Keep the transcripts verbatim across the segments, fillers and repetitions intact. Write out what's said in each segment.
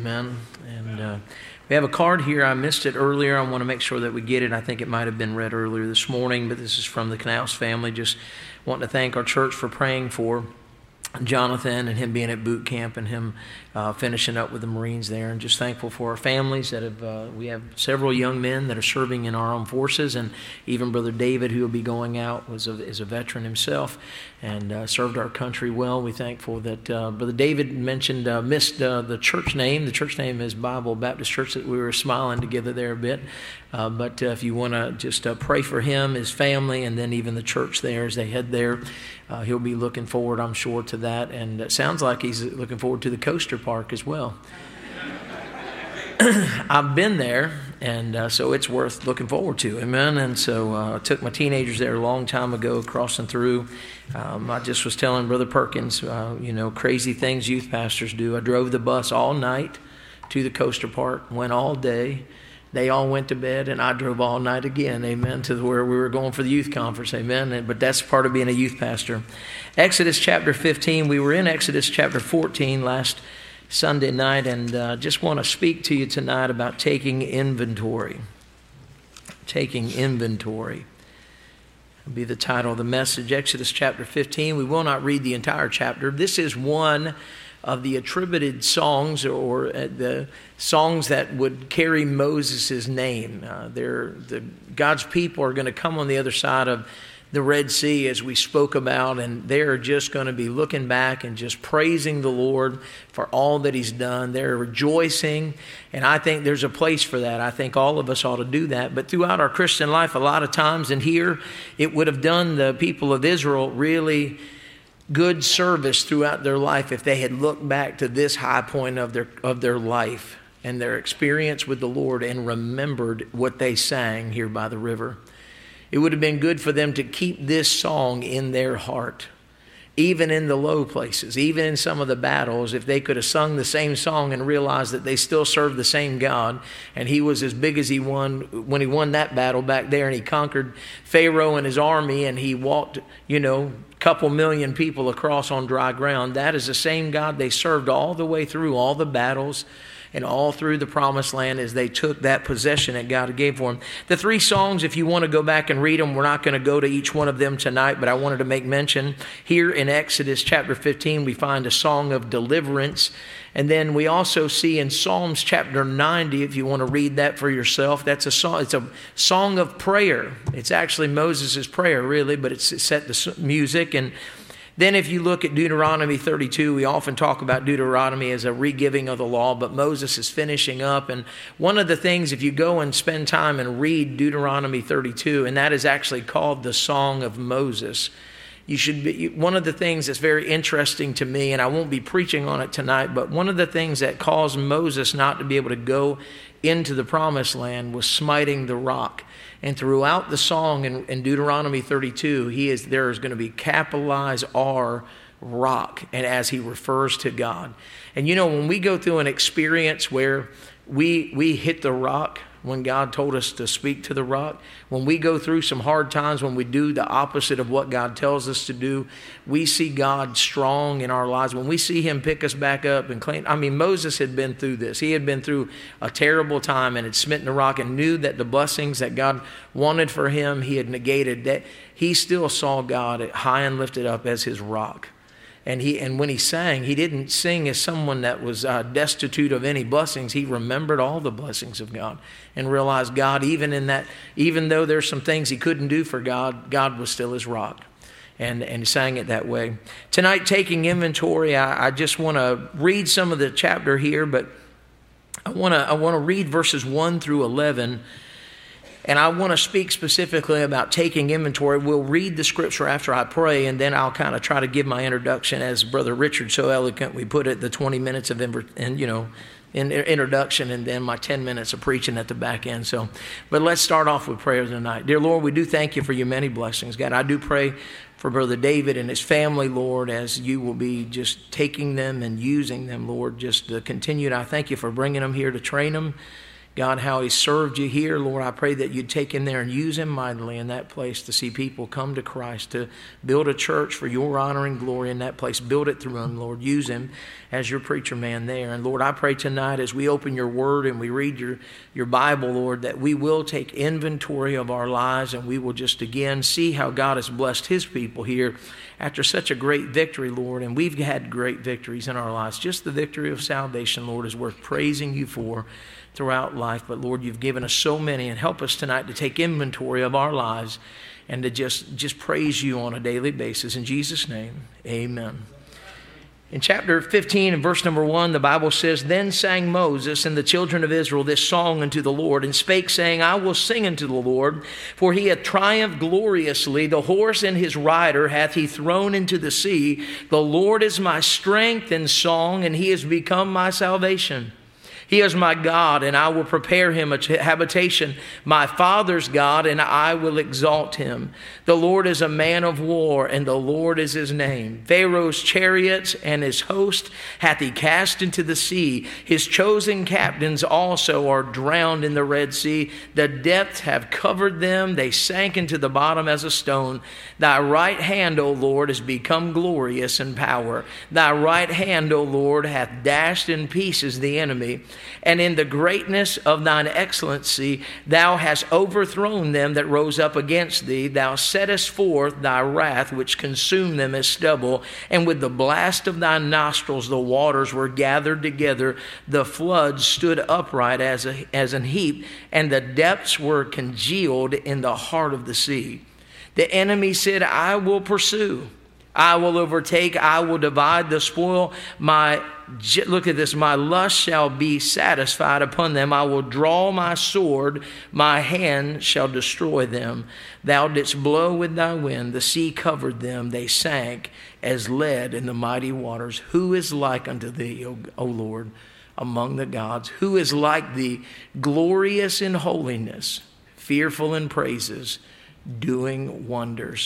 Amen. And uh, we have a card here. I missed it earlier. I want to make sure that we get it. I think it might have been read earlier this morning, but this is from the Knaus family. Just wanting to thank our church for praying for Jonathan and him being at boot camp and him uh, finishing up with the Marines there, and just thankful for our families that have, uh, we have several young men that are serving in our armed forces, and even Brother David, who will be going out, was a, is a veteran himself and uh, served our country well. We're thankful that uh, Brother David mentioned, uh, missed uh, the church name. The church name is Bible Baptist Church, that we were smiling together there a bit. Uh, but uh, if you want to just uh, pray for him, his family, and then even the church there as they head there, uh, he'll be looking forward, I'm sure, to that. And it sounds like he's looking forward to the coaster park as well. I've been there, and uh, so it's worth looking forward to. Amen. And so uh, I took my teenagers there a long time ago, crossing through. Um, I just was telling Brother Perkins, uh, you know, crazy things youth pastors do. I drove the bus all night to the coaster park, went all day. They all went to bed, and I drove all night again, amen, to where we were going for the youth conference, amen. And, but that's part of being a youth pastor. Exodus chapter fifteen, we were in Exodus chapter fourteen last Sunday night, and uh, just want to speak to you tonight about taking inventory. Taking inventory will be the title of the message. Exodus chapter fifteen, we will not read the entire chapter. This is one of the attributed songs, or uh, the songs that would carry Moses' name. Uh, they're, the, God's people are going to come on the other side of the Red Sea, as we spoke about, and they're just going to be looking back and just praising the Lord for all that He's done. They're rejoicing, and I think there's a place for that. I think all of us ought to do that. But throughout our Christian life, a lot of times, and here, it would have done the people of Israel really good service throughout their life if they had looked back to this high point of their of their life and their experience with the Lord and remembered what they sang here by the river. It would have been good for them to keep this song in their heart, even in the low places, even in some of the battles. If they could have sung the same song and realized that they still served the same God, and He was as big as He won when He won that battle back there, and He conquered Pharaoh and his army, and He walked, you know, couple million people across on dry ground. That is the same God they served all the way through all the battles and all through the promised land as they took that possession that God gave for them. The three songs, if you want to go back and read them, we're not going to go to each one of them tonight, but I wanted to make mention here in Exodus chapter fifteen, we find a song of deliverance. And then we also see in Psalms chapter ninety, if you want to read that for yourself, that's a song. It's a song of prayer. It's actually Moses' prayer, really, but it's set to music. And then if you look at Deuteronomy thirty-two, we often talk about Deuteronomy as a re-giving of the law, but Moses is finishing up. And one of the things, if you go and spend time and read Deuteronomy thirty-two, and that is actually called the Song of Moses. You should be, one of the things that's very interesting to me, and I won't be preaching on it tonight, but one of the things that caused Moses not to be able to go into the promised land was smiting the rock. And throughout the song in, in Deuteronomy thirty-two, he is there is going to be capitalized R, rock, and as he refers to God. And you know, when we go through an experience where we we hit the rock, when God told us to speak to the rock, when we go through some hard times, when we do the opposite of what God tells us to do, we see God strong in our lives. When we see Him pick us back up and clean, I mean, Moses had been through this. He had been through a terrible time and had smitten the rock and knew that the blessings that God wanted for him, He had negated. That he still saw God high and lifted up as his rock. And he and when he sang, he didn't sing as someone that was uh, destitute of any blessings. He remembered all the blessings of God and realized God, even in that, even though there's some things he couldn't do for God, God was still his rock. And, and sang it that way. Tonight, taking inventory, I, I just want to read some of the chapter here, but I want to I want to read verses one through eleven. And I want to speak specifically about taking inventory. We'll read the scripture after I pray, and then I'll kind of try to give my introduction, as Brother Richard so eloquently put it, the twenty minutes of and you know, in introduction, and then my ten minutes of preaching at the back end. So, but let's start off with prayer tonight. Dear Lord, we do thank you for your many blessings. God, I do pray for Brother David and his family, Lord, as you will be just taking them and using them, Lord, just to continue. I thank you for bringing them here to train them God, how he served you here. Lord, I pray that you'd take him there and use him mightily in that place to see people come to Christ, to build a church for your honor and glory in that place. Build it through him, Lord. Use him as your preacher man there. And Lord, I pray tonight as we open your word and we read your, your Bible, Lord, that we will take inventory of our lives and we will just again see how God has blessed his people here after such a great victory, Lord. And we've had great victories in our lives. Just the victory of salvation, Lord, is worth praising you for throughout life. But Lord, you've given us so many, and help us tonight to take inventory of our lives and to just, just praise you on a daily basis. In Jesus' name, amen. In chapter fifteen and verse number one, the Bible says, Then sang Moses and the children of Israel this song unto the Lord, and spake, saying, I will sing unto the Lord, for he hath triumphed gloriously. The horse and his rider hath he thrown into the sea. The Lord is my strength and song, and he has become my salvation. He is my God, and I will prepare him a habitation, my father's God, and I will exalt him. The Lord is a man of war, and the Lord is his name. Pharaoh's chariots and his host hath he cast into the sea. His chosen captains also are drowned in the Red Sea. The depths have covered them. They sank into the bottom as a stone. Thy right hand, O Lord, is become glorious in power. Thy right hand, O Lord, hath dashed in pieces the enemy. And in the greatness of thine excellency, thou hast overthrown them that rose up against thee. Thou settest forth thy wrath, which consumed them as stubble. And with the blast of thy nostrils, the waters were gathered together. The floods stood upright as, a, as an heap, and the depths were congealed in the heart of the sea. The enemy said, I will pursue. I will overtake. I will divide the spoil. My Look at this. My lust shall be satisfied upon them. I will draw my sword. My hand shall destroy them. Thou didst blow with thy wind. The sea covered them. They sank as lead in the mighty waters. Who is like unto thee, O, o Lord, among the gods? Who is like thee, glorious in holiness, fearful in praises, doing wonders?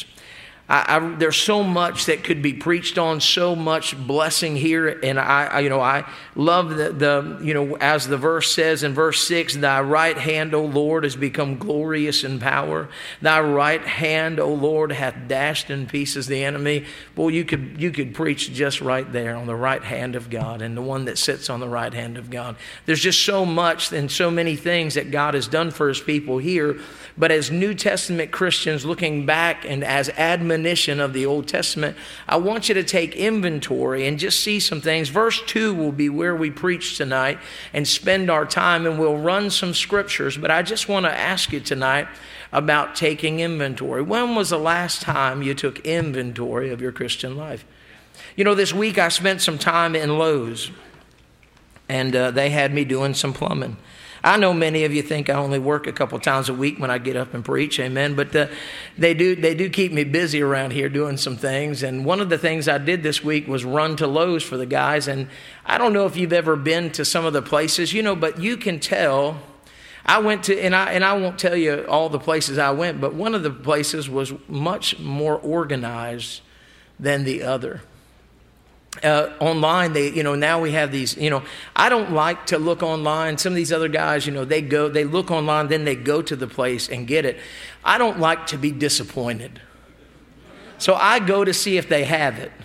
I, I, there's so much that could be preached on, so much blessing here, and I, I you know, I love the, the, you know, as the verse says in verse six, Thy right hand, O Lord, has become glorious in power. Thy right hand, O Lord, hath dashed in pieces the enemy. Boy, you could you could preach just right there on the right hand of God and the one that sits on the right hand of God. There's just so much and so many things that God has done for his people here. But as New Testament Christians looking back and as admonition of the Old Testament, I want you to take inventory and just see some things. Verse two will be where we preach tonight and spend our time, and we'll run some scriptures. But I just want to ask you tonight about taking inventory. When was the last time you took inventory of your Christian life? You know, this week I spent some time in Lowe's, and uh, they had me doing some plumbing. I know many of you think I only work a couple times a week when I get up and preach, amen. But uh, they do they do keep me busy around here doing some things. And one of the things I did this week was run to Lowe's for the guys. And I don't know if you've ever been to some of the places, you know, but you can tell. I went to, and I and I won't tell you all the places I went, but one of the places was much more organized than the other. Uh, online, they, you know, now we have these, you know, I don't like to look online. Some of these other guys, you know, they go, they look online, then they go to the place and get it. I don't like to be disappointed. So I go to see if they have it.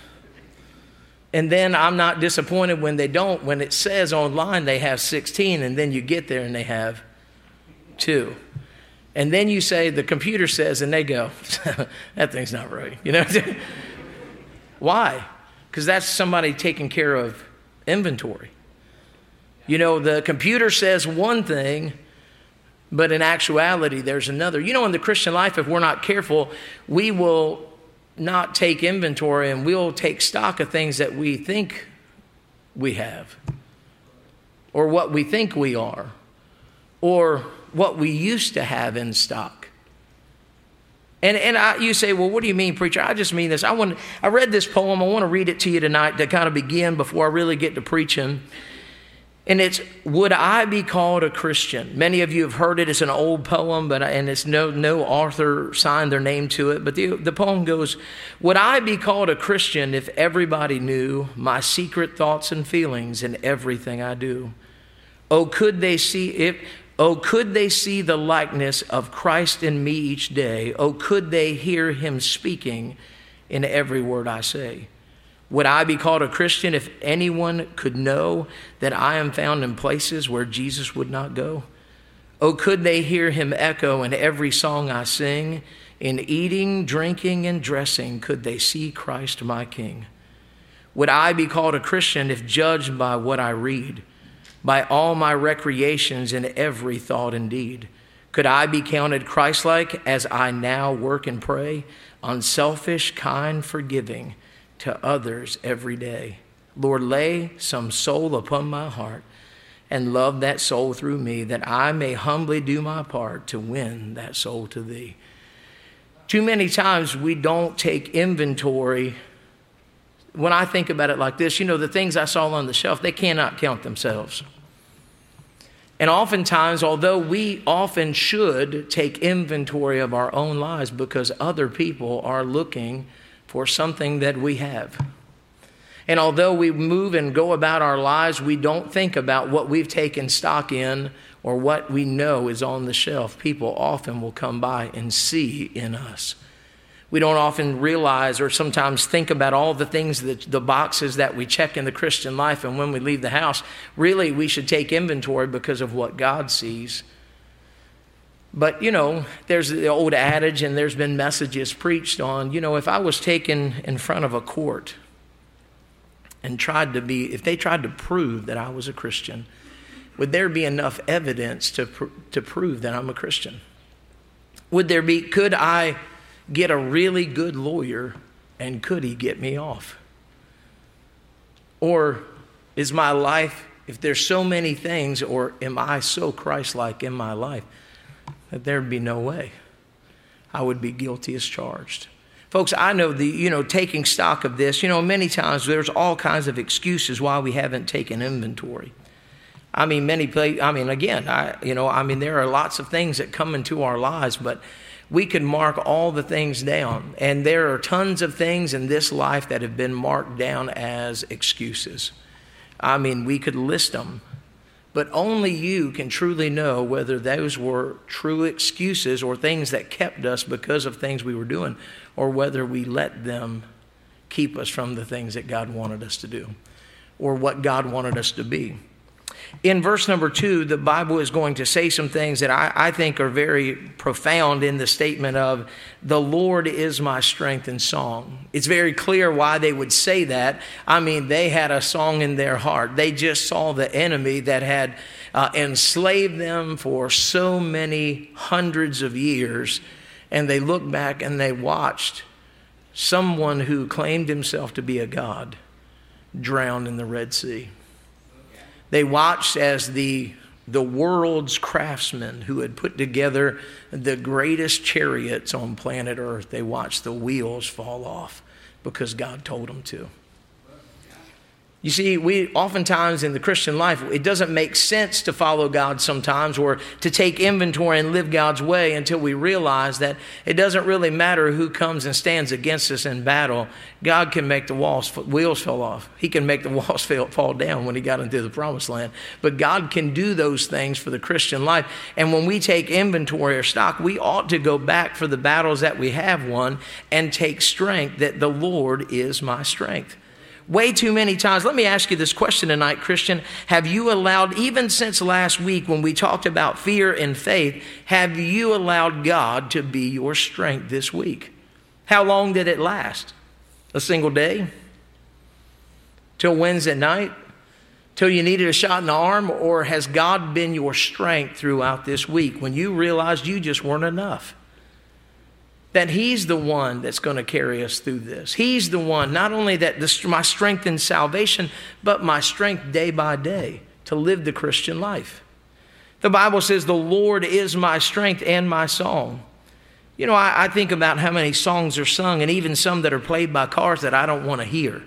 And then I'm not disappointed when they don't, when it says online they have sixteen, and then you get there and they have two. And then you say, the computer says, and they go, that thing's not right. You know, why? Because that's somebody taking care of inventory. You know, the computer says one thing, but in actuality, there's another. You know, in the Christian life, if we're not careful, we will not take inventory and we'll take stock of things that we think we have, or what we think we are, or what we used to have in stock. And and I, you say, well, what do you mean, preacher? I just mean this. I want. I read this poem. I want to read it to you tonight to kind of begin before I really get to preaching. And it's, Would I Be Called a Christian? Many of you have heard it. It's an old poem, but and it's no no author signed their name to it. But the, the poem goes, Would I be called a Christian if everybody knew my secret thoughts and feelings in everything I do? Oh, could they see if... Oh, could they see the likeness of Christ in me each day? Oh, could they hear him speaking in every word I say? Would I be called a Christian if anyone could know that I am found in places where Jesus would not go? Oh, could they hear him echo in every song I sing? In eating, drinking, and dressing, could they see Christ my King? Would I be called a Christian if judged by what I read, by all my recreations in every thought and deed? Could I be counted Christ-like as I now work and pray, unselfish, kind, forgiving to others every day? Lord, lay some soul upon my heart and love that soul through me, that I may humbly do my part to win that soul to thee. Too many times we don't take inventory. When I think about it like this, you know, the things I saw on the shelf, they cannot count themselves. And oftentimes, although we often should take inventory of our own lives because other people are looking for something that we have. And although we move and go about our lives, we don't think about what we've taken stock in or what we know is on the shelf. People often will come by and see in us. We don't often realize or sometimes think about all the things, that the boxes that we check in the Christian life. And when we leave the house, really we should take inventory because of what God sees. But, you know, there's the old adage, and there's been messages preached on, you know, if I was taken in front of a court and tried to be, if they tried to prove that I was a Christian, would there be enough evidence to pr- to prove that I'm a Christian? Would there be, could I get a really good lawyer and could he get me off? Or is my life, if there's so many things, or am I so Christ-like in my life that there'd be no way I would be guilty as charged? Folks, I know the, you know, taking stock of this, you know, many times there's all kinds of excuses why we haven't taken inventory. I mean, many, I mean, again, I, you know, I mean, there are lots of things that come into our lives, but we could mark all the things down. And there are tons of things in this life that have been marked down as excuses. I mean, we could list them, but only you can truly know whether those were true excuses or things that kept us because of things we were doing, or whether we let them keep us from the things that God wanted us to do or what God wanted us to be. In verse number two, the Bible is going to say some things that I, I think are very profound in the statement of, the Lord is my strength and song. It's very clear why they would say that. I mean, they had a song in their heart. They just saw the enemy that had uh, enslaved them for so many hundreds of years. And they looked back and they watched someone who claimed himself to be a god drown in the Red Sea. They watched as the, the world's craftsmen who had put together the greatest chariots on planet Earth, they watched the wheels fall off because God told them to. You see, we oftentimes in the Christian life, it doesn't make sense to follow God sometimes or to take inventory and live God's way until we realize that it doesn't really matter who comes and stands against us in battle. God can make the walls, wheels fall off. He can make the walls fall down when he got into the promised land. But God can do those things for the Christian life. And when we take inventory or stock, we ought to go back for the battles that we have won and take strength that the Lord is my strength. Way too many times, let me ask you this question tonight, Christian. Have you allowed, even since last week when we talked about fear and faith, have you allowed God to be your strength this week? How long did it last? A single day? Till Wednesday night? Till you needed a shot in the arm? Or has God been your strength throughout this week when you realized you just weren't enough? That he's the one that's going to carry us through this. He's the one, not only that this, my strength in salvation, but my strength day by day to live the Christian life. The Bible says the Lord is my strength and my song. You know, I, I think about how many songs are sung, and even some that are played by cars that I don't want to hear.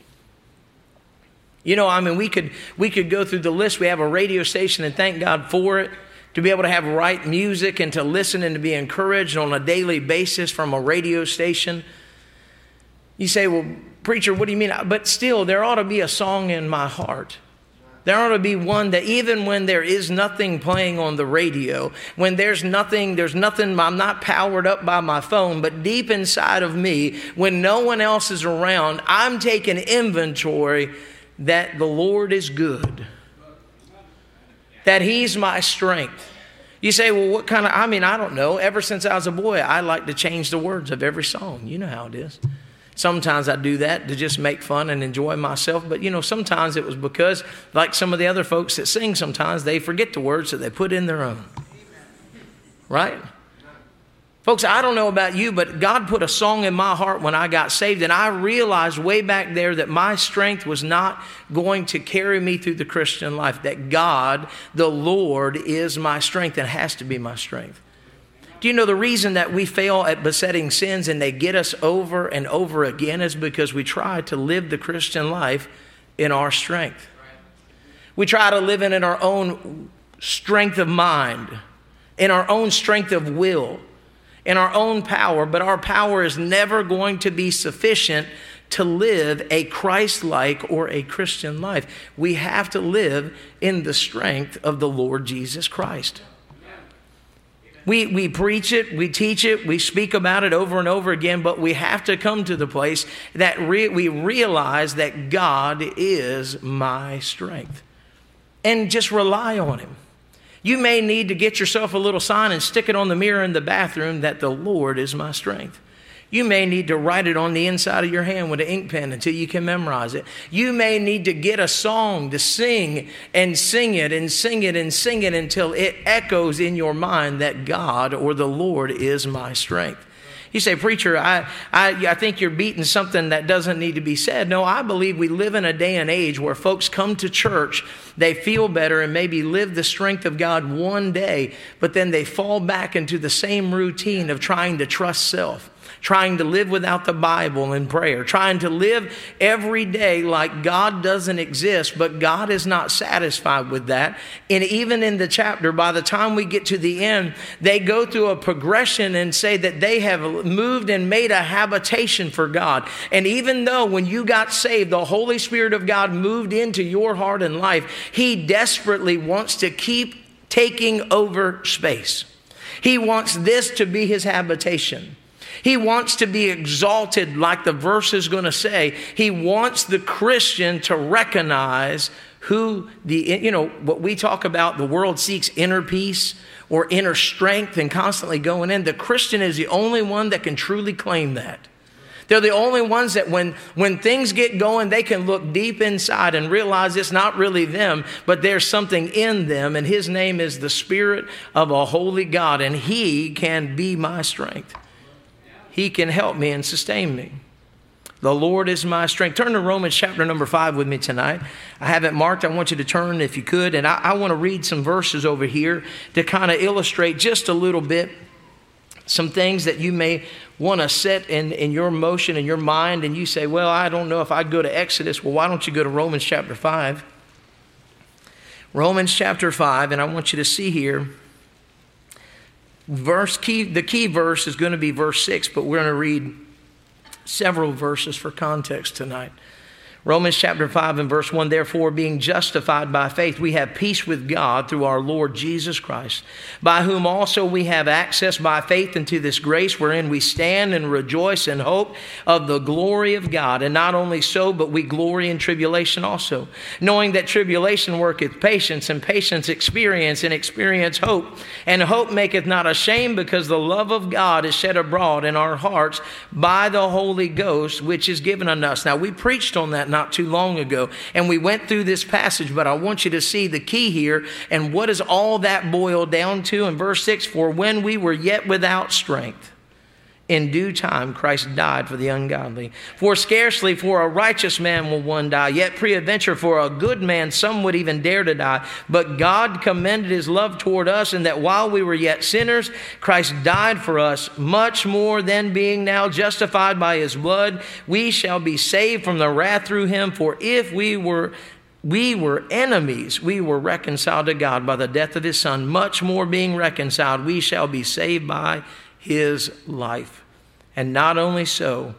You know, I mean, we could we could go through the list. We have a radio station, and thank God for it. To be able to have right music and to listen and to be encouraged on a daily basis from a radio station. You say, well, preacher, what do you mean? But still, there ought to be a song in my heart There ought to be one that even when there is nothing playing on the radio, when there's nothing, there's nothing, I'm not powered up by my phone, but deep inside of me, when no one else is around, I'm taking inventory that the Lord is good, that He's my strength. You say, well, what kind of, I mean, I don't know. Ever since I was a boy, I like to change the words of every song. You know how it is. Sometimes I do that to just make fun and enjoy myself. But, you know, sometimes it was because, like some of the other folks that sing sometimes, they forget the words that they put in their own. Right? Folks, I don't know about you, but God put a song in my heart when I got saved. And I realized way back there that my strength was not going to carry me through the Christian life. That God, the Lord, is my strength and has to be my strength. Do you know the reason that we fail at besetting sins and they get us over and over again is because we try to live the Christian life in our strength. We try to live it in our own strength of mind, in our own strength of will, in our own power, but our power is never going to be sufficient to live a Christ-like or a Christian life. We have to live in the strength of the Lord Jesus Christ. We we preach it, we teach it, we speak about it over and over again, but we have to come to the place that re- we realize that God is my strength. And just rely on Him. You may need to get yourself a little sign and stick it on the mirror in the bathroom that the Lord is my strength. You may need to write it on the inside of your hand with an ink pen until you can memorize it. You may need to get a song to sing and sing it and sing it and sing it until it echoes in your mind that God or the Lord is my strength. You say, preacher, I, I, I think you're beating something that doesn't need to be said. No, I believe we live in a day and age where folks come to church, they feel better and maybe live the strength of God one day, but then they fall back into the same routine of trying to trust self, trying to live without the Bible and prayer, trying to live every day like God doesn't exist, but God is not satisfied with that. And even in the chapter, by the time we get to the end, they go through a progression and say that they have moved and made a habitation for God. And even though when you got saved, the Holy Spirit of God moved into your heart and life, He desperately wants to keep taking over space. He wants this to be His habitation. He wants to be exalted, like the verse is going to say. He wants the Christian to recognize who the, you know, what we talk about, the world seeks inner peace or inner strength and constantly going in. The Christian is the only one that can truly claim that. They're the only ones that when, when things get going, they can look deep inside and realize it's not really them, but there's something in them. And His name is the Spirit of a holy God, and He can be my strength. He can help me and sustain me. The Lord is my strength. Turn to Romans chapter number five with me tonight. I have it marked. I want you to turn if you could. And I, I want to read some verses over here to kind of illustrate just a little bit some things that you may want to set in, in your motion, in your mind. And you say, well, I don't know if I'd go to Exodus. Well, why don't you go to Romans chapter five? Romans chapter five. And I want you to see here. Verse key, the key verse is going to be verse six, but we're going to read several verses for context tonight. Romans chapter five and verse one, therefore, being justified by faith, we have peace with God through our Lord Jesus Christ, by whom also we have access by faith into this grace wherein we stand and rejoice in hope of the glory of God. And not only so, but we glory in tribulation also, knowing that tribulation worketh patience, and patience experience, and experience hope. And hope maketh not ashamed, because the love of God is shed abroad in our hearts by the Holy Ghost, which is given unto us. Now, we preached on that not too long ago, and we went through this passage, but I want you to see the key here and what does all that boil down to in verse six. For when we were yet without strength, in due time Christ died for the ungodly. For scarcely for a righteous man will one die, yet peradventure for a good man some would even dare to die. But God commended His love toward us, in that while we were yet sinners, Christ died for us. Much more then, being now justified by His blood, we shall be saved from the wrath through Him. For if we were We were enemies, we were reconciled to God by the death of His Son. Much more being reconciled, we shall be saved by His life. And not only so,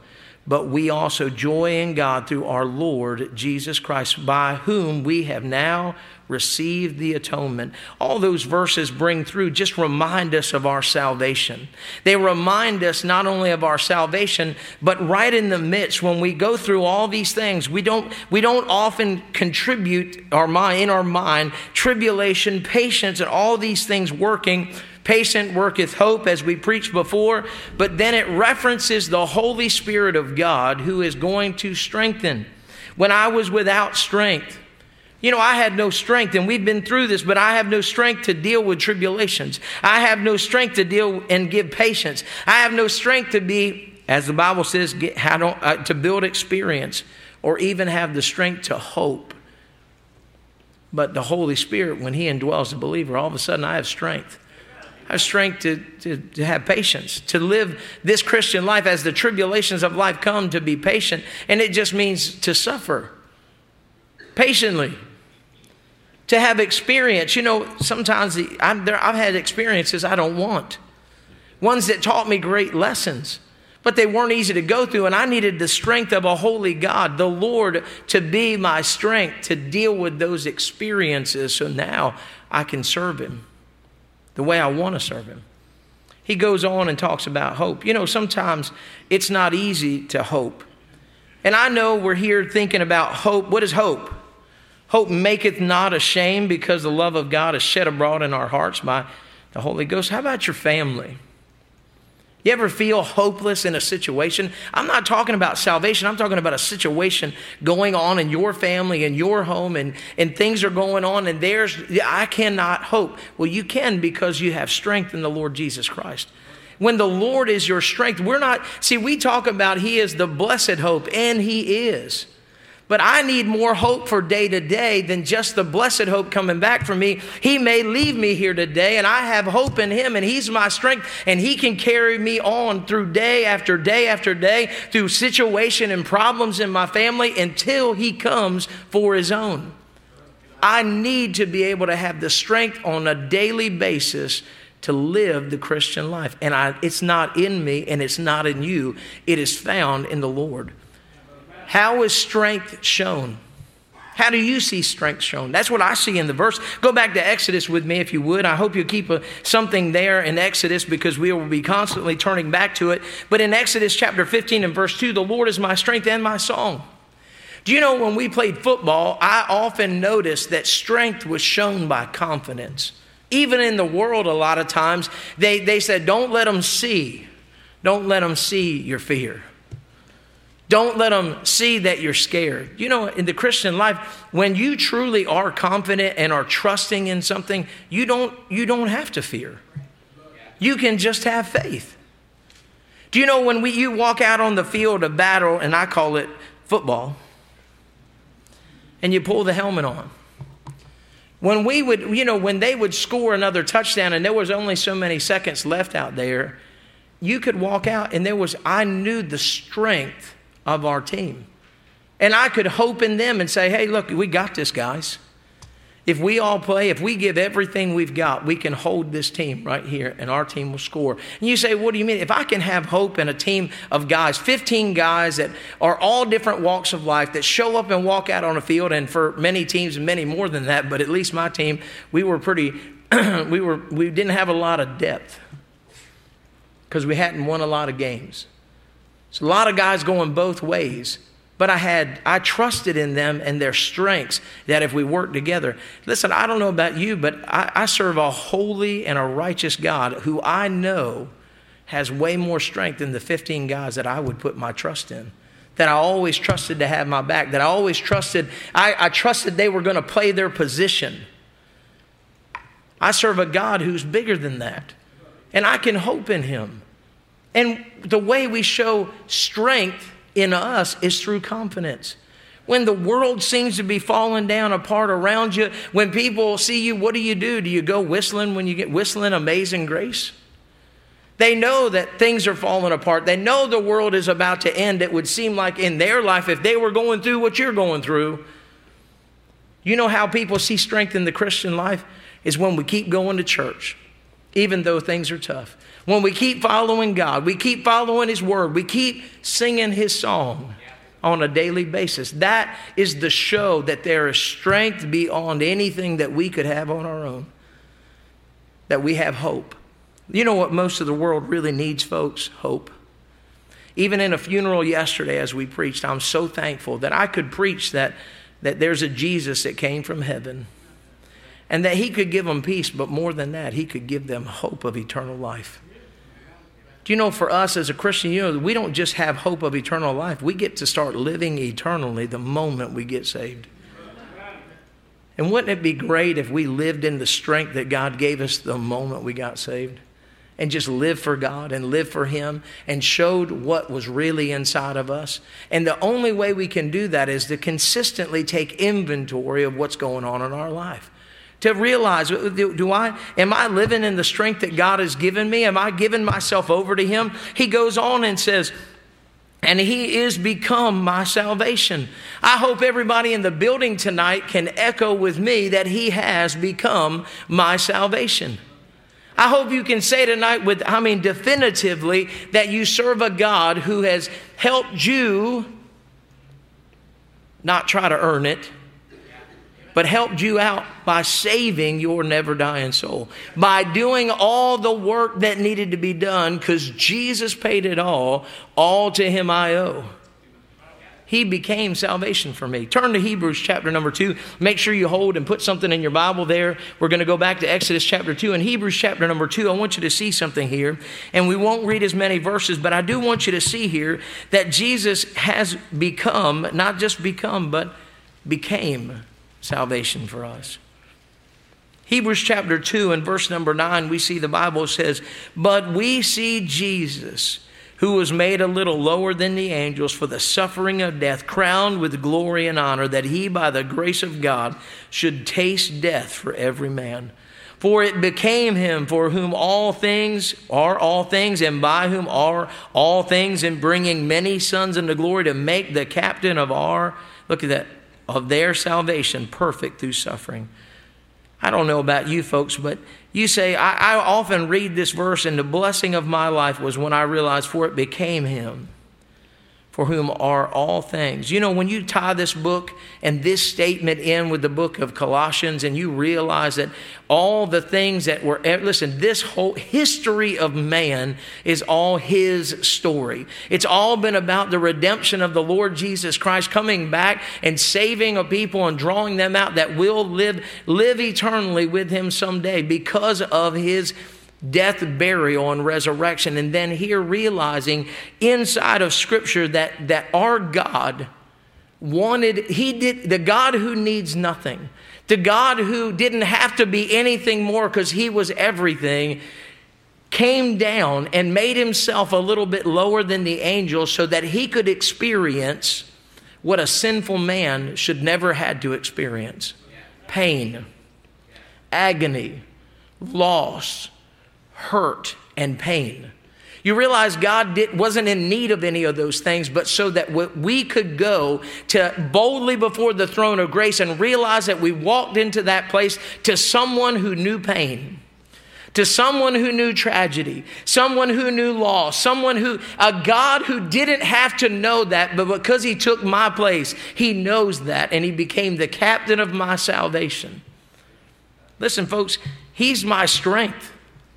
but we also joy in God through our Lord Jesus Christ, by whom we have now received the atonement. All those verses bring through, just remind us of our salvation. They remind us not only of our salvation, but right in the midst, when we go through all these things, we don't we don't often contribute our mind in our mind tribulation, patience, and all these things working. Patient worketh hope, as we preached before, but then it references the Holy Spirit of God who is going to strengthen. When I was without strength, you know, I had no strength, and we've been through this, but I have no strength to deal with tribulations. I have no strength to deal and give patience. I have no strength to be, as the Bible says, get, how don't, uh, to build experience, or even have the strength to hope. But the Holy Spirit, when He indwells the believer, all of a sudden I have strength. I have strength to, to, to have patience, to live this Christian life as the tribulations of life come, to be patient. And it just means to suffer patiently, to have experience. You know, sometimes the, I'm there, I've had experiences I don't want, ones that taught me great lessons, but they weren't easy to go through. And I needed the strength of a holy God, the Lord, to be my strength to deal with those experiences. So now I can serve Him the way I want to serve Him. He goes on and talks about hope. You know, sometimes it's not easy to hope. And I know we're here thinking about hope. What is hope? Hope maketh not ashamed, because the love of God is shed abroad in our hearts by the Holy Ghost. How about your family? You ever feel hopeless in a situation? I'm not talking about salvation. I'm talking about a situation going on in your family, in your home, and, and things are going on, and there's, I cannot hope. Well, you can, because you have strength in the Lord Jesus Christ. When the Lord is your strength, we're not, see, we talk about He is the blessed hope, and He is. But I need more hope for day to day than just the blessed hope coming back for me. He may leave me here today, and I have hope in Him, and He's my strength, and He can carry me on through day after day after day, through situation and problems in my family, until He comes for His own. I need to be able to have the strength on a daily basis to live the Christian life. And I, it's not in me, and it's not in you. It is found in the Lord. How is strength shown? How do you see strength shown? That's what I see in the verse. Go back to Exodus with me if you would. I hope you'll keep a, something there in Exodus, because we will be constantly turning back to it. But in Exodus chapter fifteen and verse two, the Lord is my strength and my song. Do you know, when we played football, I often noticed that strength was shown by confidence. Even in the world, a lot of times, they, they said, don't let them see. Don't let them see your fear. Don't let them see that you're scared. You know, in the Christian life, when you truly are confident and are trusting in something, you don't, you don't have to fear. You can just have faith. Do you know, when we, you walk out on the field of battle, and I call it football, and you pull the helmet on. When we would, you know, when they would score another touchdown and there was only so many seconds left out there, you could walk out and there was, I knew the strength of our team. And I could hope in them and say, hey, look, we got this, guys. If we all play, if we give everything we've got, we can hold this team right here, and our team will score. And you say, what do you mean? If I can have hope in a team of guys, fifteen guys that are all different walks of life, that show up and walk out on a field, and for many teams, many more than that, but at least my team, we were pretty, we were, we didn't have a lot of depth because we hadn't won a lot of games. So a lot of guys going both ways. But I had, I trusted in them and their strengths, that if we worked together. Listen, I don't know about you, but I, I serve a holy and a righteous God who I know has way more strength than the fifteen guys that I would put my trust in. That I always trusted to have my back. That I always trusted, I, I trusted they were going to play their position. I serve a God who's bigger than that. And I can hope in Him. And the way we show strength in us is through confidence. When the world seems to be falling down apart around you, when people see you, what do you do? Do you go whistling when you get whistling Amazing Grace? They know that things are falling apart. They know the world is about to end. It would seem like in their life, if they were going through what you're going through, you know how people see strength in the Christian life is when we keep going to church. even though things are tough. When we keep following God, we keep following His Word, we keep singing His song on a daily basis. That is the show that there is strength beyond anything that we could have on our own. That we have hope. You know what most of the world really needs, folks? Hope. Even in a funeral yesterday as we preached, I'm so thankful that I could preach that, that there's a Jesus that came from heaven and that He could give them peace, but more than that, He could give them hope of eternal life. Do you know, for us as a Christian, you know, we don't just have hope of eternal life. We get to start living eternally the moment we get saved. And wouldn't it be great if we lived in the strength that God gave us the moment we got saved? And just live for God and live for Him and showed what was really inside of us. And the only way we can do that is to consistently take inventory of what's going on in our life. To realize, do, do I, am I living in the strength that God has given me? Am I giving myself over to Him? He goes on and says, and He is become my salvation. I hope everybody in the building tonight can echo with me that He has become my salvation. I hope you can say tonight with, I mean, definitively that you serve a God who has helped you not try to earn it, but helped you out by saving your never dying soul. By doing all the work that needed to be done because Jesus paid it all. All to Him I owe. He became salvation for me. Turn to Hebrews chapter number two. Make sure you hold and put something in your Bible there. We're going to go back to Exodus chapter two. In Hebrews chapter number two, I want you to see something here. And we won't read as many verses, but I do want you to see here that Jesus has become, not just become, but became salvation for us. Hebrews chapter two and verse number nine, we see the Bible says, but we see Jesus, who was made a little lower than the angels for the suffering of death, crowned with glory and honor, that He, by the grace of God, should taste death for every man. For it became Him for whom all things are all things, and by whom are all things, in bringing many sons into glory, to make the captain of our, look at that, of their salvation perfect through suffering. I don't know about you folks, but you say, I, I often read this verse, and the blessing of my life was when I realized, for it became Him, for whom are all things. You know, when you tie this book and this statement in with the book of Colossians, and you realize that all the things that were, listen, this whole history of man is all His story. It's all been about the redemption of the Lord Jesus Christ coming back and saving a people and drawing them out that will live, live eternally with Him someday because of His death, burial, and resurrection. And then here realizing inside of Scripture that, that our God wanted, He did, the God who needs nothing, the God who didn't have to be anything more because He was everything, came down and made Himself a little bit lower than the angels so that He could experience what a sinful man should never had to experience. Pain, agony, loss, hurt, and pain. You realize God did, wasn't in need of any of those things, but so that we could go to boldly before the throne of grace and realize that we walked into that place to someone who knew pain, to someone who knew tragedy, someone who knew loss, someone who, a God who didn't have to know that, but because He took my place, He knows that, and He became the captain of my salvation. Listen, folks, He's my strength.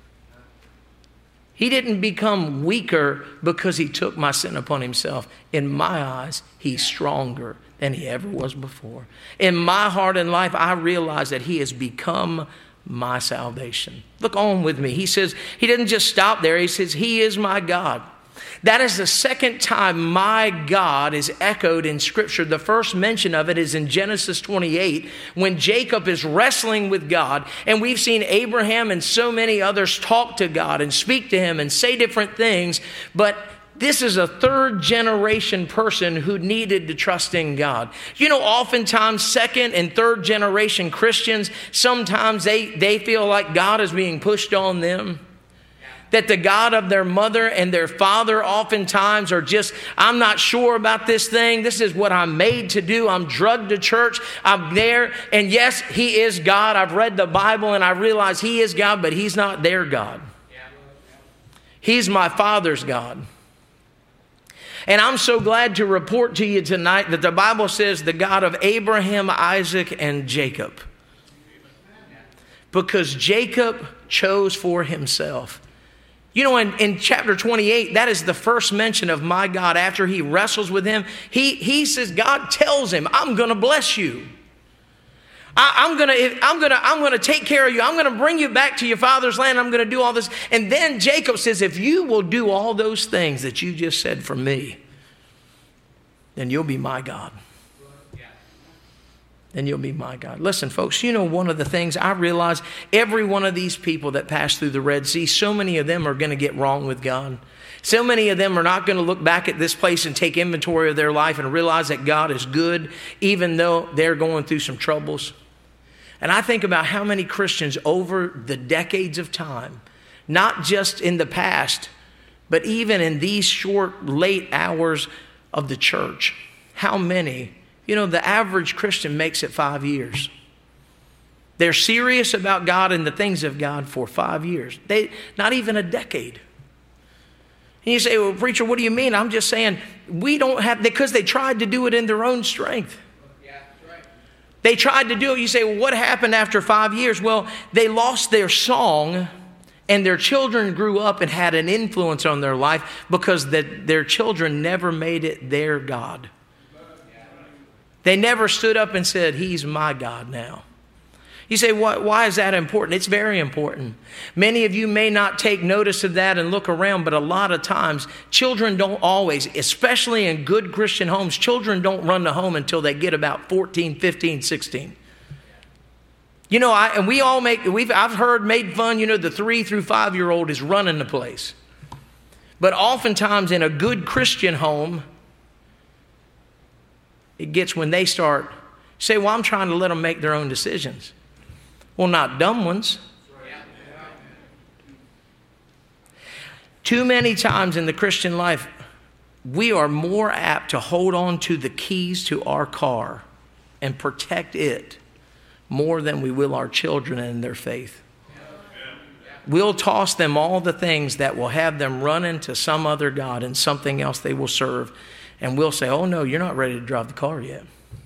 He didn't become weaker because He took my sin upon Himself. In my eyes, He's stronger than He ever was before. In my heart and life, I realize that He has become my salvation. Look on with me. He says, He didn't just stop there. He says, He is my God. That is the second time my God is echoed in Scripture. The first mention of it is in Genesis twenty-eight when Jacob is wrestling with God. And we've seen Abraham and so many others talk to God and speak to Him and say different things. But this is a third generation person who needed to trust in God. You know, oftentimes second and third generation Christians, sometimes they, they feel like God is being pushed on them. that the God of their mother and their father oftentimes are just, I'm not sure about this thing. This is what I'm made to do. I'm drugged to church. I'm there. And yes, he is God. I've read the Bible and I realize he is God, but he's not their God. He's my Father's God. And I'm so glad to report to you tonight that the Bible says the God of Abraham, Isaac, and Jacob. Because Jacob chose for himself. You know, in, in chapter twenty-eight, that is the first mention of my God after he wrestles with him. He, he says, God tells him, I'm going to bless you. I, I'm going to I'm gonna, I'm gonna take care of you. I'm going to bring you back to your father's land. I'm going to do all this. And then Jacob says, if you will do all those things that you just said for me, then you'll be my God. Then you'll be my God. Listen, folks, you know, one of the things I realize, every one of these people that passed through the Red Sea, so many of them are going to get wrong with God. So many of them are not going to look back at this place and take inventory of their life and realize that God is good, even though they're going through some troubles. And I think about how many Christians over the decades of time, not just in the past, but even in these short, late hours of the church, how many. You know, the average Christian makes it five years. They're serious about God and the things of God for five years. They, not even a decade. And you say, well, preacher, what do you mean? I'm just saying we don't have, because they tried to do it in their own strength. Yeah, right. They tried to do it. You say, well, what happened after five years? Well, they lost their song and their children grew up and had an influence on their life because that their children never made it their God. They never stood up and said, he's my God now. You say, why, why is that important? It's very important. Many of you may not take notice of that and look around, but a lot of times children don't always, especially in good Christian homes, children don't run the home until they get about fourteen, fifteen, sixteen. You know, I, and we all make, we've, I've heard made fun, you know, the three through five year old is running the place. But oftentimes in a good Christian home, it gets when they start, say, well, I'm trying to let them make their own decisions. Well, not dumb ones. Too many times in the Christian life, we are more apt to hold on to the keys to our car and protect it more than we will our children and their faith. We'll toss them all the things that will have them run into some other God and something else they will serve. And we'll say, oh, no, you're not ready to drive the car yet.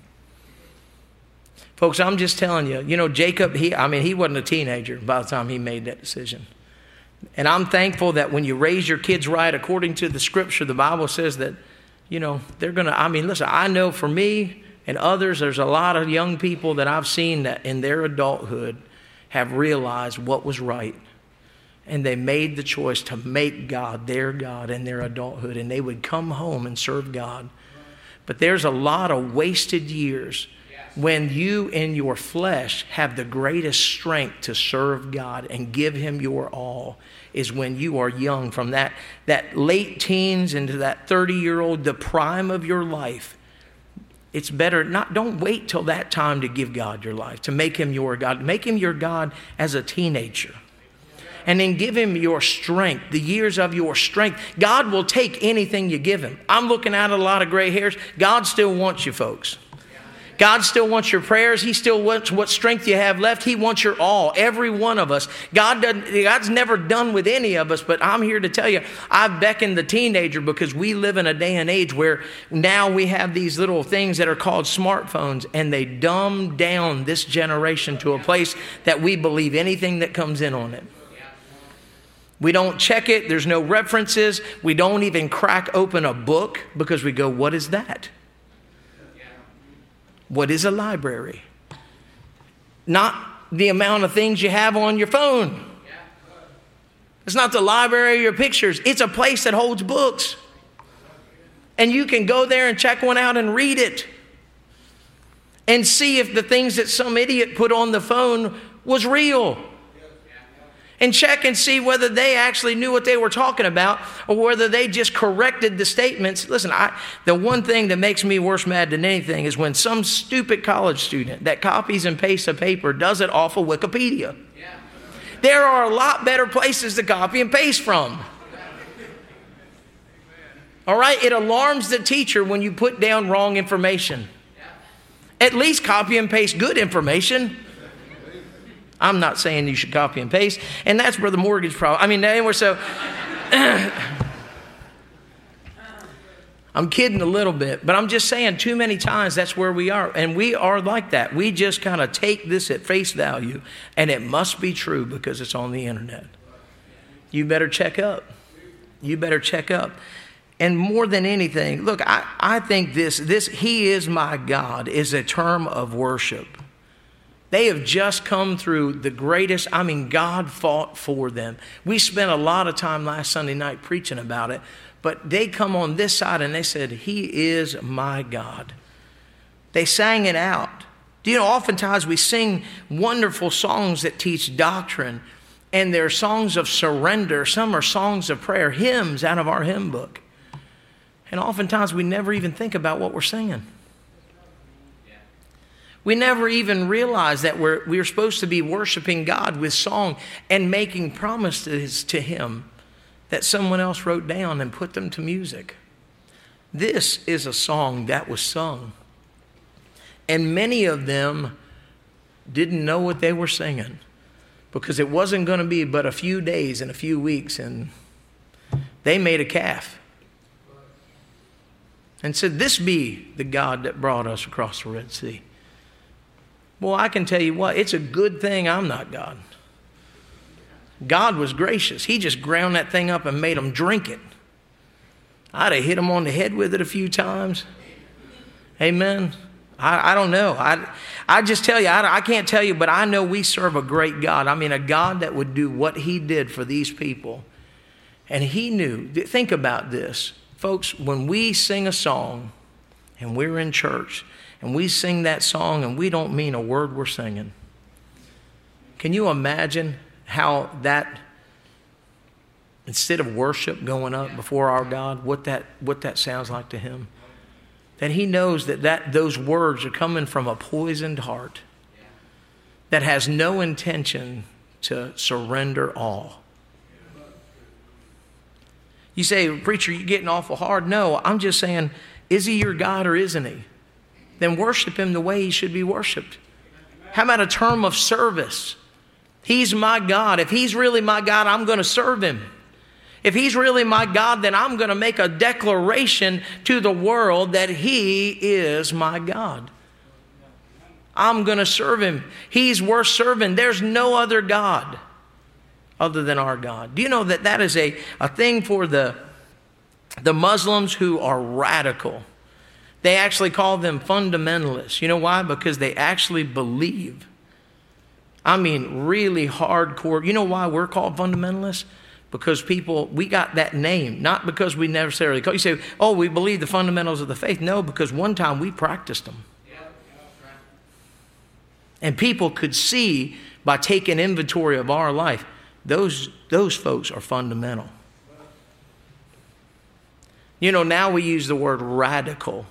Folks, I'm just telling you, you know, Jacob, he, I mean, he wasn't a teenager by the time he made that decision. And I'm thankful that when you raise your kids right, according to the scripture, the Bible says that, you know, they're going to, I mean, listen, I know for me and others, there's a lot of young people that I've seen that in their adulthood have realized what was right. And they made the choice to make God their God in their adulthood. And they would come home and serve God. But there's a lot of wasted years when you in your flesh have the greatest strength to serve God and give him your all, is when you are young, from that, that late teens into that thirty-year-old, the prime of your life. It's better, not, don't wait till that time to give God your life, to make him your God. Make him your God as a teenager. And then give him your strength, the years of your strength. God will take anything you give him. I'm looking at a lot of gray hairs. God still wants you, folks. God still wants your prayers. He still wants what strength you have left. He wants your all, every one of us. God doesn't, God's never done with any of us, but I'm here to tell you, I've beckoned the teenager because we live in a day and age where now we have these little things that are called smartphones, and they dumb down this generation to a place that we believe anything that comes in on it. We don't check it. There's no references. We don't even crack open a book because we go, what is that? What is a library? Not the amount of things you have on your phone. It's not the library of your pictures. It's a place that holds books. And you can go there and check one out and read it. And see if the things that some idiot put on the phone was real. And check and see whether they actually knew what they were talking about or whether they just corrected the statements. Listen, I, the one thing that makes me worse mad than anything is when some stupid college student that copies and pastes a paper does it off of Wikipedia. Yeah. There are a lot better places to copy and paste from. All right? It alarms the teacher when you put down wrong information. At least copy and paste good information. I'm not saying you should copy and paste. And that's where the mortgage problem. I mean, anyway, so I'm kidding a little bit, but I'm just saying too many times that's where we are. And we are like that. We just kind of take this at face value, and it must be true because it's on the internet. You better check up. You better check up. And more than anything, look, I, I think this, this, He is my God, is a term of worship. They have just come through the greatest, I mean, God fought for them. We spent a lot of time last Sunday night preaching about it, but they come on this side and they said, He is my God. They sang it out. Do you know, oftentimes we sing wonderful songs that teach doctrine, and they're songs of surrender. Some are songs of prayer, hymns out of our hymn book. And oftentimes we never even think about what we're singing. We never even realize that we're, we're supposed to be worshiping God with song and making promises to Him that someone else wrote down and put them to music. This is a song that was sung. And many of them didn't know what they were singing because it wasn't going to be but a few days and a few weeks, and they made a calf. And said, this be the God that brought us across the Red Sea. Well, I can tell you what, it's a good thing I'm not God. God was gracious. He just ground that thing up and made them drink it. I'd have hit them on the head with it a few times. Amen. I, I don't know. I, I just tell you, I, I can't tell you, but I know we serve a great God. I mean, a God that would do what He did for these people. And He knew. Think about this. Folks, when we sing a song and we're in church and we sing that song and we don't mean a word we're singing, can you imagine how that, instead of worship going up before our God, what that, what that sounds like to Him? That He knows that, that those words are coming from a poisoned heart that has no intention to surrender all. You say, preacher, you're getting awful hard. No, I'm just saying, is He your God or isn't He? Then worship Him the way He should be worshiped. How about a term of service? He's my God. If He's really my God, I'm going to serve Him. If He's really my God, then I'm going to make a declaration to the world that He is my God. I'm going to serve Him. He's worth serving. There's no other God other than our God. Do you know that that is a, a thing for the, the Muslims who are radical? They actually call them fundamentalists. You know why? Because they actually believe. I mean, really hardcore. You know why we're called fundamentalists? Because people, we got that name, not because we necessarily call. You say, oh, we believe the fundamentals of the faith. No, because one time we practiced them. And people could see by taking inventory of our life, Those, those folks are fundamental. You know, now we use the word radical.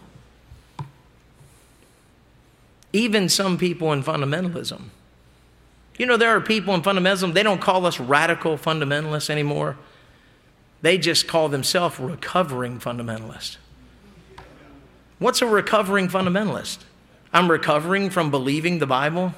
Even some people in fundamentalism. You know, there are people in fundamentalism, they don't call us radical fundamentalists anymore. They just call themselves recovering fundamentalists. What's a recovering fundamentalist? I'm recovering from believing the Bible.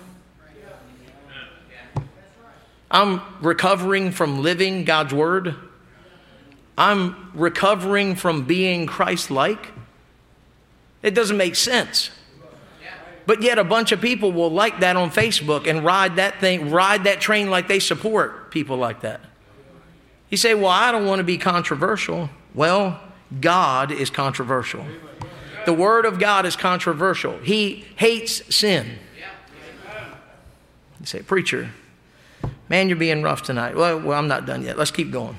I'm recovering from living God's Word. I'm recovering from being Christ-like. It doesn't make sense. But yet a bunch of people will like that on Facebook and ride that thing, ride that train like they support people like that. You say, well, I don't want to be controversial. Well, God is controversial. The Word of God is controversial. He hates sin. You say, preacher, man, you're being rough tonight. Well, well, I'm not done yet. Let's keep going.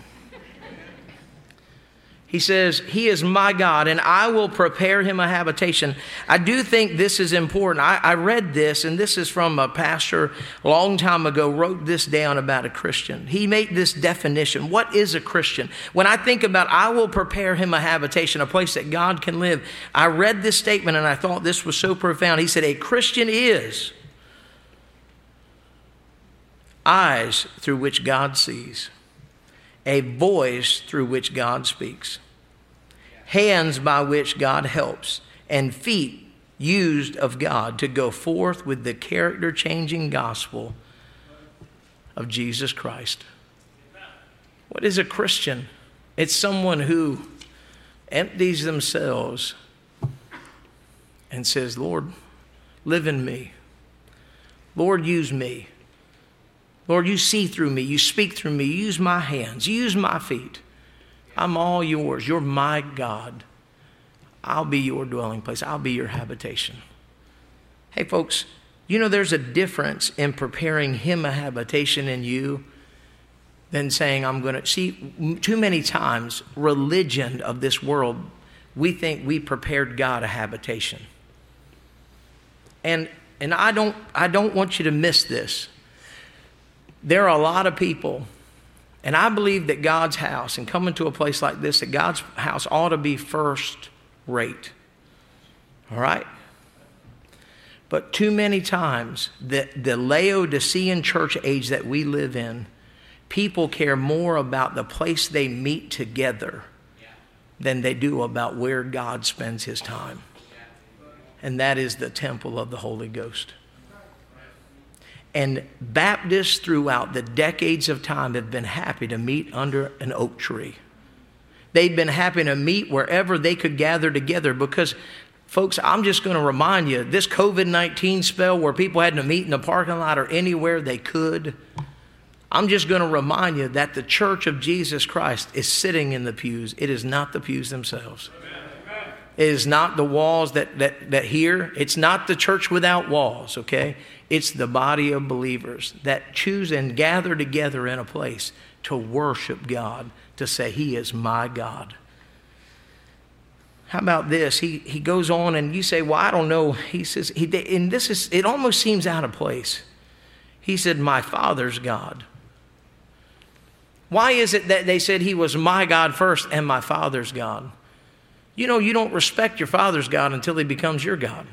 He says, He is my God, and I will prepare Him a habitation. I do think this is important. I, I read this, and this is from a pastor a long time ago, wrote this down about a Christian. He made this definition. What is a Christian? When I think about, I will prepare him a habitation, a place that God can live, I read this statement, and I thought this was so profound. He said, a Christian is eyes through which God sees, a voice through which God speaks, hands by which God helps, and feet used of God to go forth with the character-changing gospel of Jesus Christ. What is a Christian? It's someone who empties themselves and says, Lord, live in me. Lord, use me. Lord, you see through me. You speak through me. Use my hands. Use my feet. I'm all yours. You're my God. I'll be your dwelling place. I'll be your habitation. Hey, folks, you know there's a difference in preparing him a habitation in you than saying I'm going to. See, too many times, religion of this world, we think we prepared God a habitation. And and I don't I don't want you to miss this. There are a lot of people, and I believe that God's house, and coming to a place like this, that God's house ought to be first rate. All right? But too many times, the, the Laodicean church age that we live in, people care more about the place they meet together than they do about where God spends his time. And that is the temple of the Holy Ghost. And Baptists throughout the decades of time have been happy to meet under an oak tree. They've been happy to meet wherever they could gather together because, folks, I'm just going to remind you, this covid nineteen spell where people had to meet in the parking lot or anywhere they could, I'm just going to remind you that the church of Jesus Christ is sitting in the pews. It is not the pews themselves. Amen. It is not the walls that, that, that here. It's not the church without walls, okay? It's the body of believers that choose and gather together in a place to worship God, to say he is my God. How about this? He he goes on and you say, well, I don't know. He says, he, and this is, it almost seems out of place. He said, my Father's God. Why is it that they said he was my God first and my Father's God? You know, you don't respect your Father's God until he becomes your God.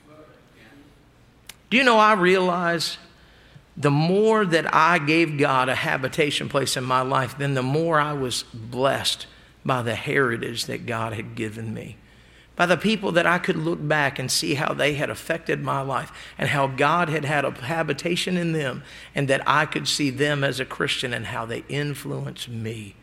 Do you know, I realize the more that I gave God a habitation place in my life, then the more I was blessed by the heritage that God had given me. By the people that I could look back and see how they had affected my life and how God had had a habitation in them and that I could see them as a Christian and how they influenced me.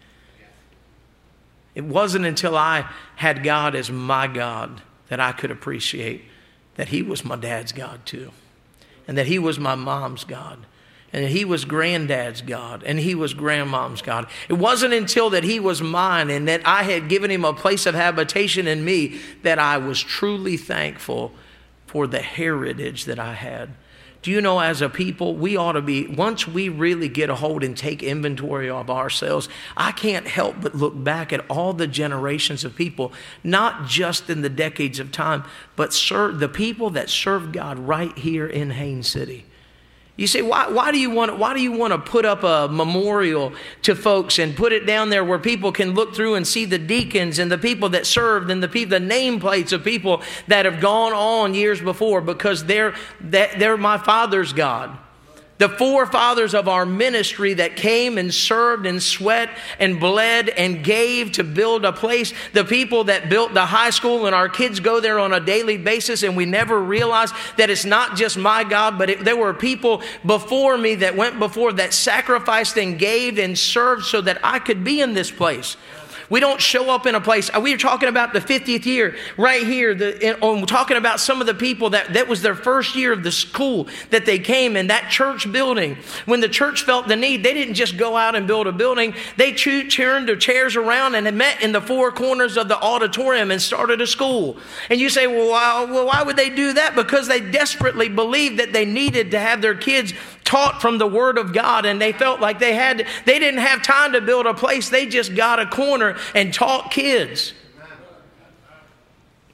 It wasn't until I had God as my God that I could appreciate that he was my dad's God too. And that he was my mom's God. And that he was granddad's God. And he was grandmom's God. It wasn't until that he was mine and that I had given him a place of habitation in me that I was truly thankful for the heritage that I had. Do you know, as a people, we ought to be, once we really get a hold and take inventory of ourselves, I can't help but look back at all the generations of people, not just in the decades of time, but serve, the people that served God right here in Haines City. You say, why, why do you want, why do you want to put up a memorial to folks and put it down there where people can look through and see the deacons and the people that served and the people, the nameplates of people that have gone on years before? Because they're, they're my Father's God. The forefathers of our ministry that came and served and sweat and bled and gave to build a place. The people that built the high school, and our kids go there on a daily basis, and we never realize that it's not just my God, but it, there were people before me that went before that sacrificed and gave and served so that I could be in this place. We don't show up in a place. We were talking about the fiftieth year right here. The, we're talking about some of the people that, that was their first year of the school that they came in, that church building. When the church felt the need, they didn't just go out and build a building. They turned their chairs around and met in the four corners of the auditorium and started a school. And you say, well, why, well, why would they do that? Because they desperately believed that they needed to have their kids taught from the Word of God, and they felt like they had, they didn't have time to build a place. They just got a corner and taught kids.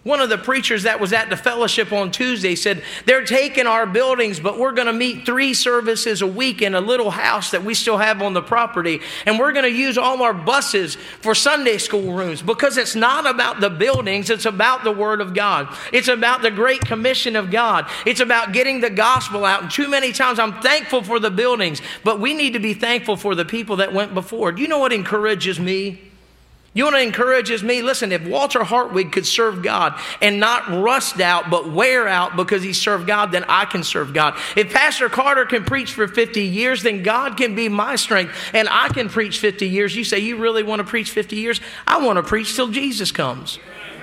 One of the preachers that was at the fellowship on Tuesday said, they're taking our buildings, but we're going to meet three services a week in a little house that we still have on the property. And we're going to use all our buses for Sunday school rooms, because it's not about the buildings. It's about the Word of God. It's about the Great Commission of God. It's about getting the gospel out. And too many times I'm thankful for the buildings, but we need to be thankful for the people that went before. Do you know what encourages me? You know what encourages me? Listen, if Walter Hartwig could serve God and not rust out but wear out because he served God, then I can serve God. If Pastor Carter can preach for fifty years, then God can be my strength and I can preach fifty years. You say, you really want to preach fifty years? I want to preach till Jesus comes.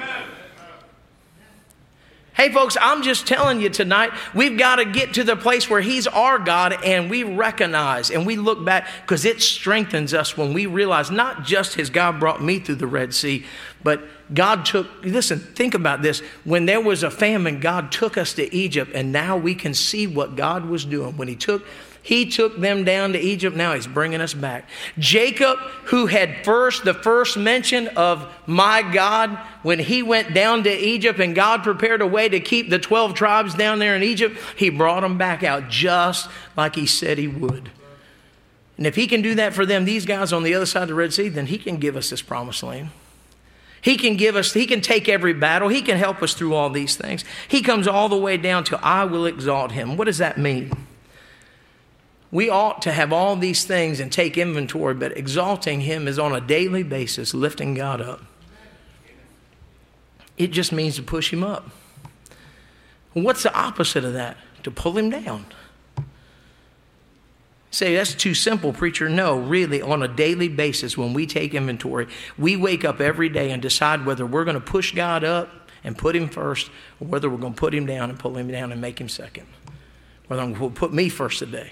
Hey, folks, I'm just telling you tonight, we've got to get to the place where He's our God and we recognize and we look back, because it strengthens us when we realize not just has God brought me through the Red Sea, but God took, listen, think about this. When there was a famine, God took us to Egypt, and now we can see what God was doing. When He took He took them down to Egypt. Now He's bringing us back. Jacob, who had first the first mention of my God, when he went down to Egypt and God prepared a way to keep the twelve tribes down there in Egypt, He brought them back out just like He said He would. And if He can do that for them, these guys on the other side of the Red Sea, then He can give us this promised land. He can give us, He can take every battle. He can help us through all these things. He comes all the way down to, I will exalt Him. What does that mean? We ought to have all these things and take inventory, but exalting Him is on a daily basis, lifting God up. It just means to push Him up. What's the opposite of that? To pull Him down. Say, that's too simple, preacher. No, really, on a daily basis, when we take inventory, we wake up every day and decide whether we're going to push God up and put Him first, or whether we're going to put Him down and pull Him down and make Him second. Whether I'm going to put me first today.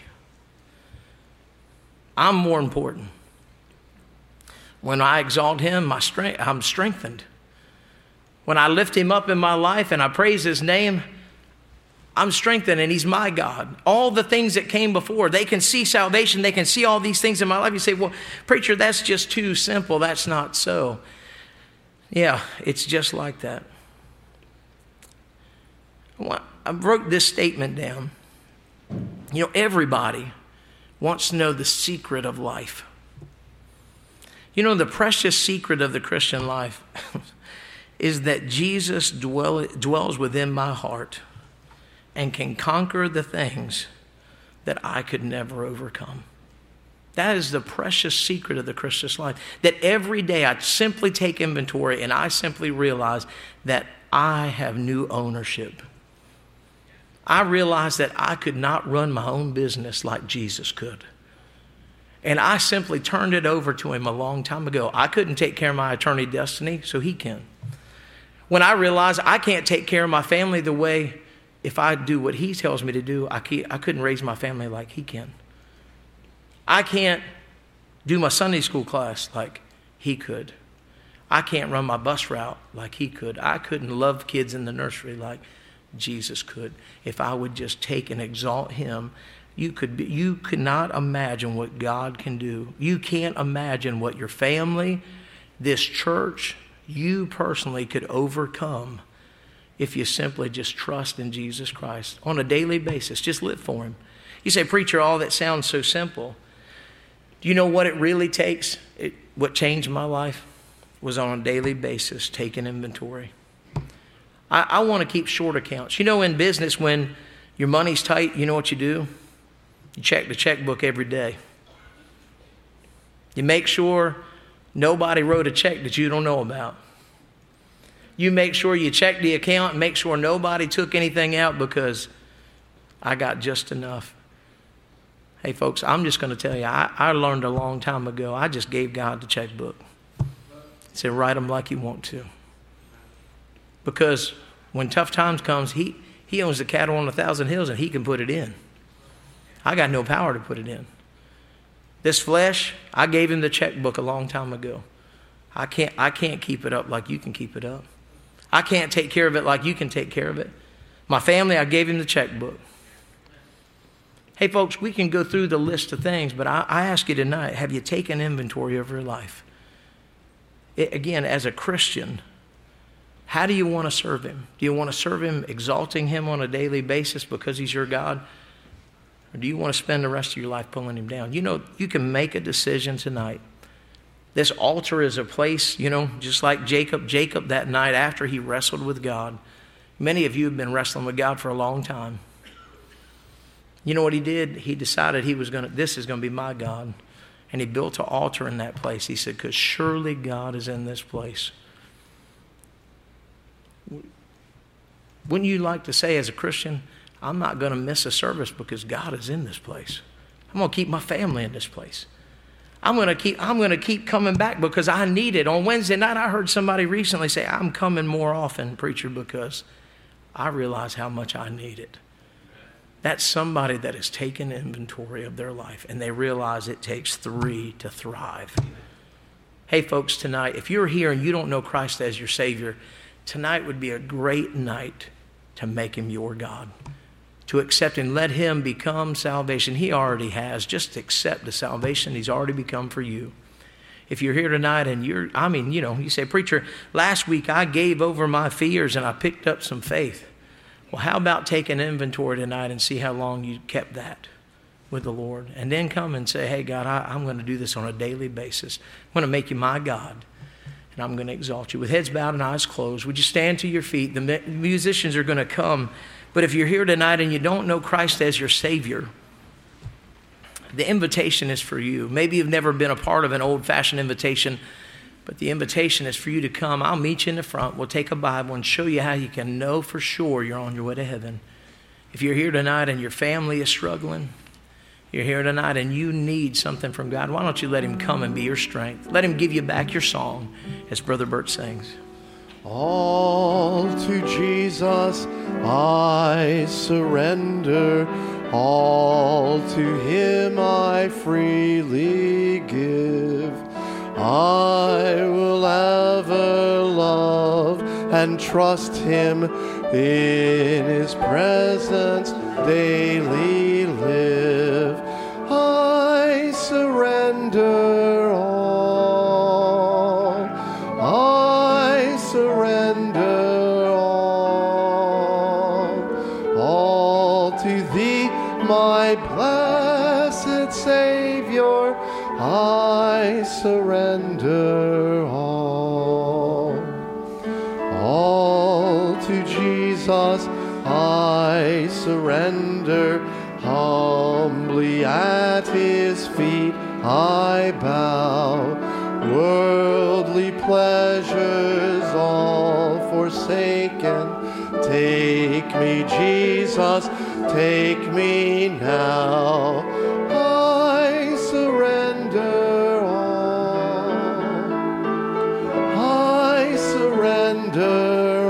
I'm more important. When I exalt Him, my strength, I'm strengthened. When I lift Him up in my life and I praise His name, I'm strengthened, and He's my God. All the things that came before, they can see salvation. They can see all these things in my life. You say, well, preacher, that's just too simple. That's not so. Yeah, it's just like that. I wrote this statement down. You know, everybody wants to know the secret of life. You know, the precious secret of the Christian life is that Jesus dwell, dwells within my heart and can conquer the things that I could never overcome. That is the precious secret of the Christian life. That every day I simply take inventory and I simply realize that I have new ownership. I realized that I could not run my own business like Jesus could. And I simply turned it over to Him a long time ago. I couldn't take care of my eternal destiny, so He can. When I realized I can't take care of my family the way, if I do what He tells me to do, I, can't, I couldn't raise my family like He can. I can't do my Sunday school class like He could. I can't run my bus route like He could. I couldn't love kids in the nursery like Jesus could. If I would just take and exalt Him, you could be, you could not imagine what God can do. You can't imagine what your family, this church, you personally could overcome if you simply just trust in Jesus Christ on a daily basis. Just live for Him. You say, preacher, all that sounds so simple. Do you know what it really takes? It, what changed my life was on a daily basis taking inventory. I, I want to keep short accounts. You know, in business, when your money's tight, you know what you do? You check the checkbook every day. You make sure nobody wrote a check that you don't know about. You make sure you check the account and make sure nobody took anything out, because I got just enough. Hey, folks, I'm just going to tell you, I, I learned a long time ago, I just gave God the checkbook. He said, write them like you want to. Because when tough times comes, he, he owns the cattle on a thousand hills and He can put it in. I got no power to put it in. This flesh, I gave Him the checkbook a long time ago. I can't, I can't keep it up like you can keep it up. I can't take care of it like you can take care of it. My family, I gave Him the checkbook. Hey, folks, we can go through the list of things, but I, I ask you tonight, have you taken inventory of your life? It, again, as a Christian, How do you want to serve him? Do you want to serve him exalting him on a daily basis because he's your God? Or do you want to spend the rest of your life pulling him down? You know, you can make a decision tonight. This altar is a place, you know, just like Jacob. Jacob, that night after he wrestled with God. Many of you have been wrestling with God for a long time. You know what he did? He decided he was going to, this is going to be my God. And he built an altar in that place. He said, because surely God is in this place. Wouldn't you like to say as a Christian, I'm not going to miss a service because God is in this place. I'm going to keep my family in this place. I'm going to keep I'm going to keep coming back because I need it. On Wednesday night, I heard somebody recently say, I'm coming more often, preacher, because I realize how much I need it. That's somebody that has taken inventory of their life, and they realize it takes three to thrive. Hey, folks, tonight, if you're here and you don't know Christ as your Savior, tonight would be a great night to make him your God, to accept him. Let him become salvation. He already has. Just accept the salvation he's already become for you. If you're here tonight and you're, I mean, you know, you say, preacher, last week I gave over my fears and I picked up some faith. Well, how about taking inventory tonight and see how long you kept that with the Lord? And then come and say, hey, God, I, I'm going to do this on a daily basis. I'm going to make you my God, and I'm going to exalt you. With heads bowed and eyes closed, would you stand to your feet? The musicians are going to come. But if you're here tonight and you don't know Christ as your Savior, the invitation is for you. Maybe you've never been a part of an old-fashioned invitation, but the invitation is for you to come. I'll meet you in the front. We'll take a Bible and show you how you can know for sure you're on your way to heaven. If you're here tonight and your family is struggling, you're here tonight and you need something from God, why don't you let him come and be your strength? Let him give you back your song as Brother Bert sings. All to Jesus I surrender, all to him I freely give. I will ever love and trust him, in his presence daily live. I surrender all, I surrender all, all to thee, my blessed Savior, I surrender all. All to Jesus I surrender, humbly at his feet I bow. Worldly pleasures all forsaken, take me, Jesus, take me now. I surrender all, I surrender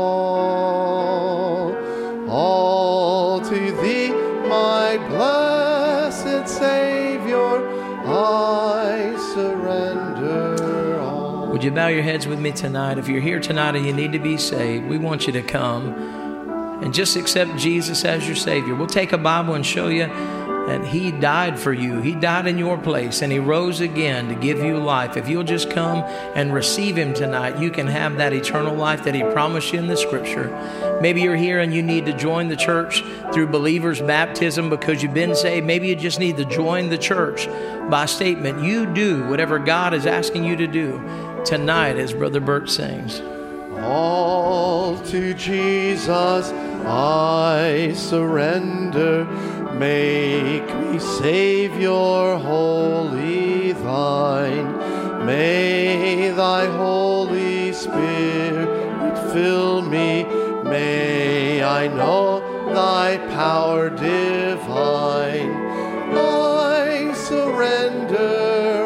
all, all to thee, my blessed Savior, I surrender all. Would you bow your heads with me tonight? If you're here tonight and you need to be saved, we want you to come and just accept Jesus as your Savior. We'll take a Bible and show you that he died for you. He died in your place and he rose again to give you life. If you'll just come and receive him tonight, you can have that eternal life that he promised you in the scripture. Maybe you're here and you need to join the church through believer's baptism because you've been saved. Maybe you just need to join the church by statement. You do whatever God is asking you to do tonight as Brother Bert sings. All to Jesus I surrender, make me Savior wholly thine. May thy Holy Spirit fill me, may I know thy power divine. I surrender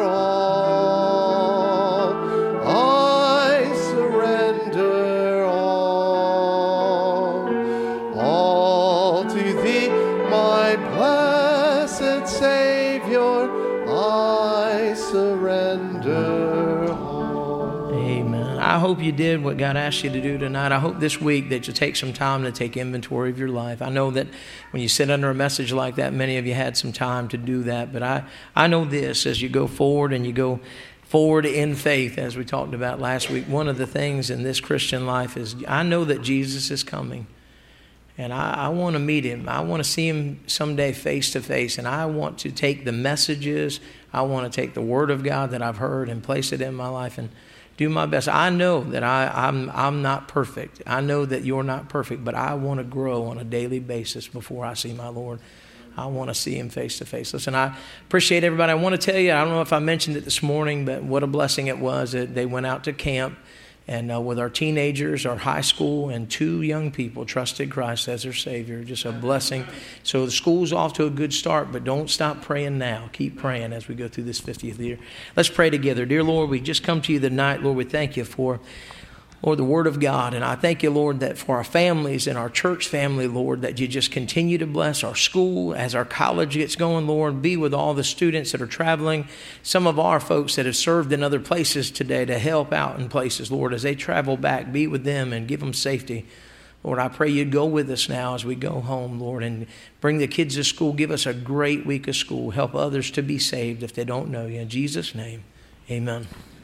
all, I surrender all, all to thee, my blessed Savior, I surrender all. Amen. I hope you did what God asked you to do tonight. I hope this week that you take some time to take inventory of your life. I know that when you sit under a message like that, many of you had some time to do that. But I, I know this, as you go forward and you go forward in faith, as we talked about last week. One of the things in this Christian life is I know that Jesus is coming. And I, I want to meet him. I want to see him someday face to face. And I want to take the messages, I want to take the word of God that I've heard and place it in my life and do my best. I know that I, I'm, I'm not perfect. I know that you're not perfect, but I want to grow on a daily basis before I see my Lord. I want to see him face to face. Listen, I appreciate everybody. I want to tell you, I don't know if I mentioned it this morning, but what a blessing it was that they went out to camp and uh, with our teenagers, our high school, and two young people trusted Christ as their Savior. Just a blessing. So the school's off to a good start, but don't stop praying now. Keep praying as we go through this fiftieth year. Let's pray together. Dear Lord, we just come to you tonight. Lord, we thank you for, Lord, the Word of God. And I thank you, Lord, that for our families and our church family, Lord, that you just continue to bless our school as our college gets going, Lord. Be with all the students that are traveling. Some of our folks that have served in other places today to help out in places, Lord, as they travel back, be with them and give them safety. Lord, I pray you'd go with us now as we go home, Lord, and bring the kids to school. Give us a great week of school. Help others to be saved if they don't know you. In Jesus' name, amen.